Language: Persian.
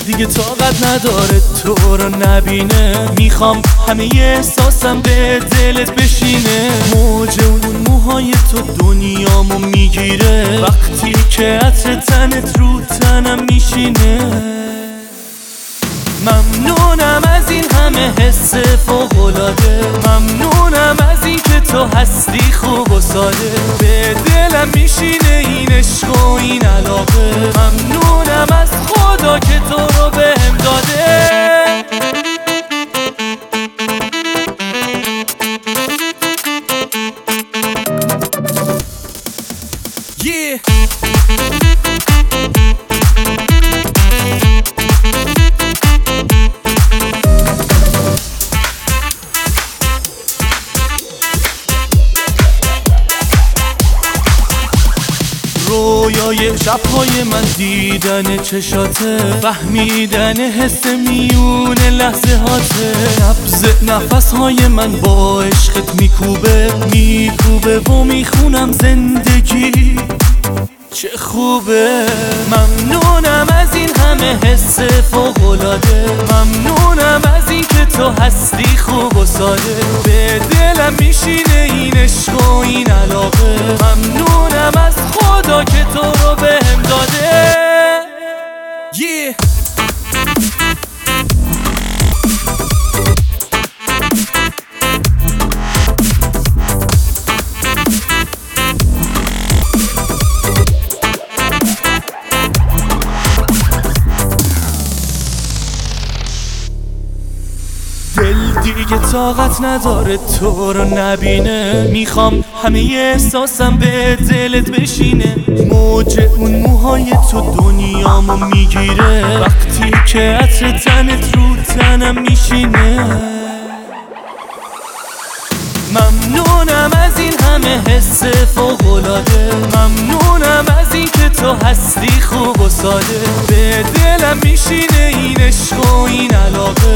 دیگه طاقت نداره تو رو نبینه. میخوام همه احساسم به دلت بشینه. موج اون موهای تو دنیامو میگیره وقتی که عطر تنت رو تنم میشینه. ممنونم از این همه حس فوق‌العاده، ممنونم از این که تو هستی خوب و ساده. به دلم میشینه این عشق و این علاقه. ممنونم از خدا که تو رو بهم داده. رویای شبهای من دیدن چشاته، فهمیدن حس میون لحظه هاته. نبض نفسهای من با عشقت میکوبه و میخونم زندگی چه خوبه. ممنونم از این همه حس فوق‌العاده، ممنونم از این که تو هستی خوب و ساده. به دلم میشینه این عشق و این علاقه. ممنونم از خدا که تو رو بهم داده. دل دیگه طاقت نداره تو رو نبینه. میخوام همه احساسم به دلت بشینه. موج اون موهای تو دنیامو میگیره وقتی که عطر تنت رو تنم میشینه. ممنونم از این همه حس فوق‌العاده، ممنونم از این که تو هستی خوب و ساده. به دلم میشینه این عشق و این علاقه.